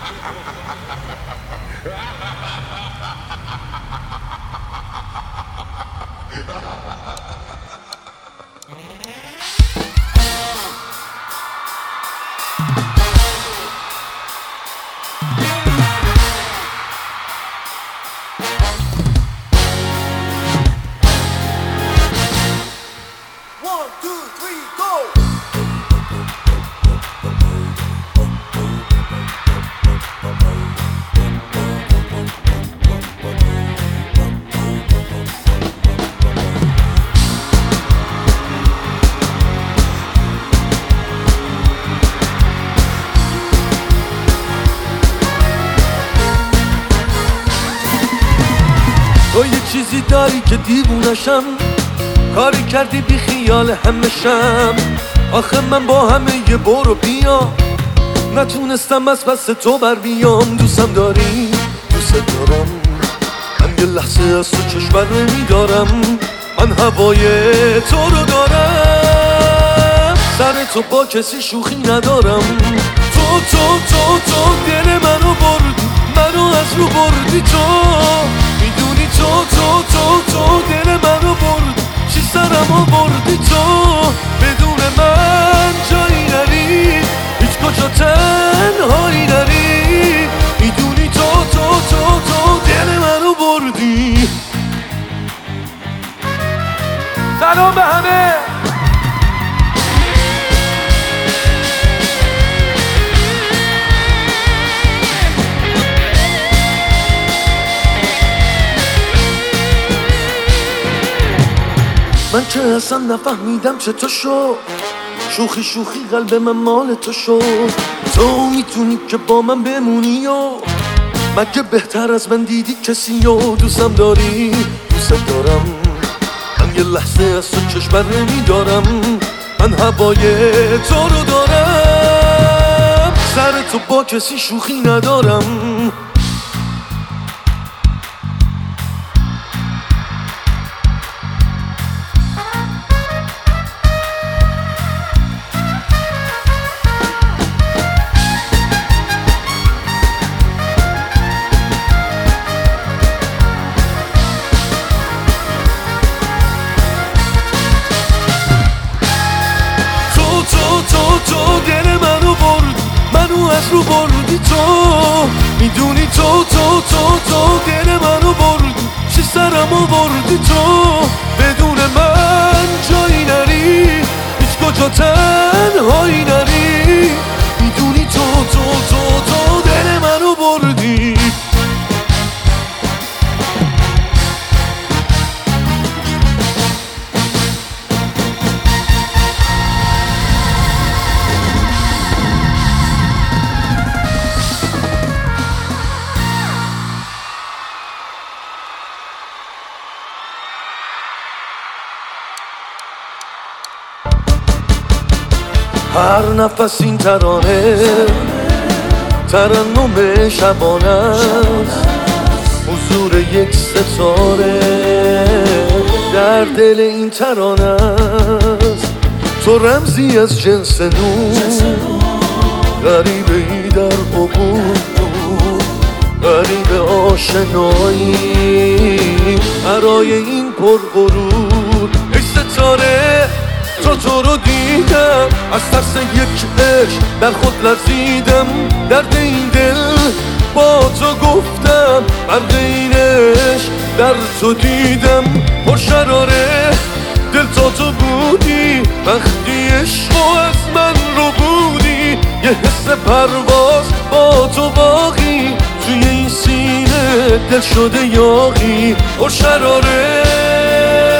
تو یه چیزی داری که دیوونشم، کاری کردی بی خیال همشم. آخه من با همه یه برو بیا نتونستم از پس تو بر بیام. دوستم داری، دوست دارم، من یه لحظه از تو چشم بر نمیدارم. من هوای تو رو دارم، سر تو با کسی شوخی ندارم. تو دل منو بردی، منو از رو بردی. تو میدونی تو دل منو بردی، چی سرمو بردی. تو بدون من جایی نری، هیچ کجا تنهایی نری. میدونی تو دل منو بردی. سلام به همه. من که اصلا نفهمیدم چه تو شد، شوخی قلب من مال تو شد. تو میتونی که با من بمونی و مگه بهتر از من دیدی کسی و دوستم داری، دوست دارم، من یه لحظه از تو چشم بر نمیدارم. من هوای تو رو دارم، سر تو با کسی شوخی ندارم. تو دل منو بردی، منو از رو بردی. تو میدونی تو دل منو بردی، چی سرمو بردی. تو بدون من جایی نری، هیچ کجا تنهایی نری. میدونی تو دل منو بردی. هر نفس این ترانه ترنم شبانه است، حضور یک ستاره در دل این ترانه است. تو رمزی از جنس نور، غریبه ای در عبور، غریب آشنایی برای این پرغرور. ای ستاره تو رو دیدم، از ترس یک عشق در خود لرزیدم. درد این دل با تو گفتم، برق این عشق در تو دیدم. پرشراره دل تو بودی، وقتی عشقو از من رو بودی. یه حس پرواز با تو باقی، توی این سینه دل شده یاغی. پرشراره